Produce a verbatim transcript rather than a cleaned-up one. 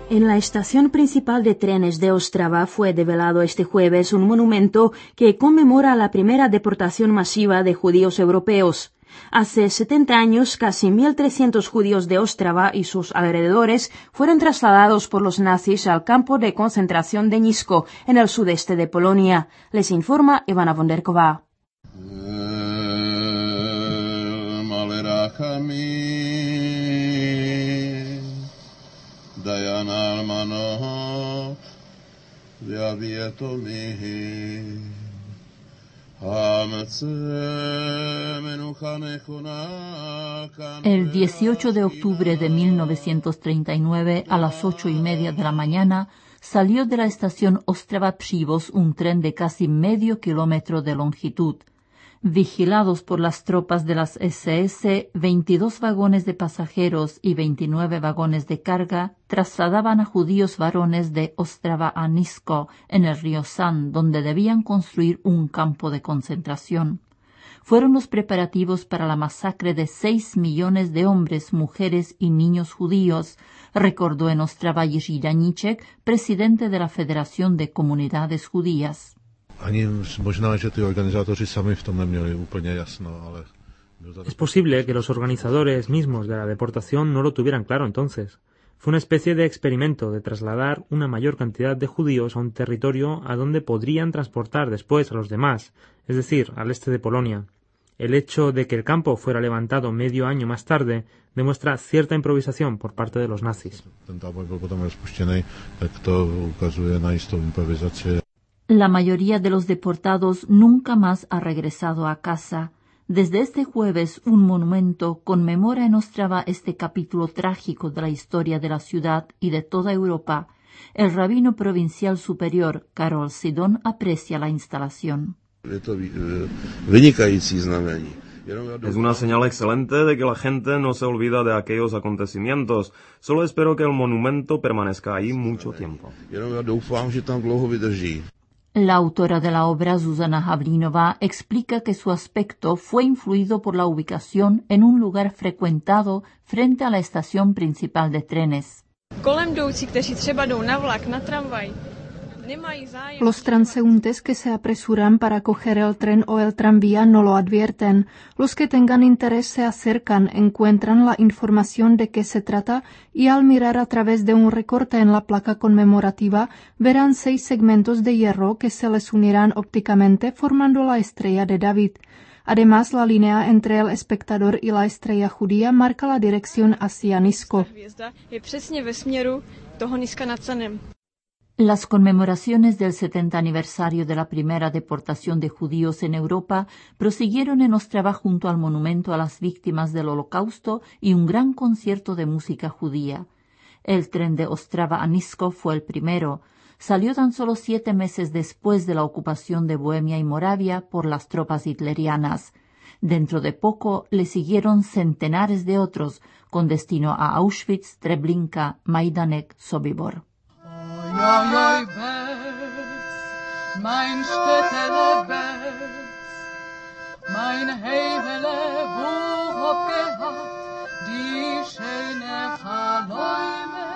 En la estación principal de trenes de Ostrava fue develado este jueves un monumento que conmemora la primera deportación masiva de judíos europeos. Hace setenta años, casi mil trescientos judíos de Ostrava y sus alrededores fueron trasladados por los nazis al campo de concentración de Nisko, en el sudeste de Polonia. Les informa Ivana Vonderková. El dieciocho de octubre de mil novecientos treinta y nueve, a las ocho y media de la mañana, salió de la estación Ostrava-Převoz un tren de casi medio kilómetro de longitud. Vigilados por las tropas de las ese ese, veintidós vagones de pasajeros y veintinueve vagones de carga trasladaban a judíos varones de Ostrava a Nisko, en el río San, donde debían construir un campo de concentración. Fueron los preparativos para la masacre de seis millones de hombres, mujeres y niños judíos, recordó en Ostrava Jiří Daníček, presidente de la Federación de Comunidades Judías. Es posible que los organizadores mismos de la deportación no lo tuvieran claro entonces. Fue una especie de experimento de trasladar una mayor cantidad de judíos a un territorio a donde podrían transportar después a los demás, es decir, al este de Polonia. El hecho de que el campo fuera levantado medio año más tarde demuestra cierta improvisación por parte de los nazis. La mayoría de los deportados nunca más ha regresado a casa. Desde este jueves, un monumento conmemora en Ostrava este capítulo trágico de la historia de la ciudad y de toda Europa. El rabino provincial superior, Karol Sidon, aprecia la instalación. Es una señal excelente de que la gente no se olvida de aquellos acontecimientos. Solo espero que el monumento permanezca ahí mucho tiempo. La autora de la obra, Zuzana Havlínová, explica que su aspecto fue influido por la ubicación en un lugar frecuentado frente a la estación principal de trenes. Los transeúntes que se apresuran para coger el tren o el tranvía no lo advierten. Los que tengan interés se acercan, encuentran la información de qué se trata y al mirar a través de un recorte en la placa conmemorativa verán seis segmentos de hierro que se les unirán ópticamente formando la estrella de David. Además, la línea entre el espectador y la estrella judía marca la dirección hacia Nisko. Las conmemoraciones del setenta aniversario de la primera deportación de judíos en Europa prosiguieron en Ostrava junto al monumento a las víctimas del Holocausto y un gran concierto de música judía. El tren de Ostrava a Nisko fue el primero. Salió tan solo siete meses después de la ocupación de Bohemia y Moravia por las tropas hitlerianas. Dentro de poco le siguieron centenares de otros, con destino a Auschwitz, Treblinka, Majdanek, Sobibor. Oj, oj, Bez, mein Städtele Bez, mein Heidele Buch hab gehabt, die schöne Verläume.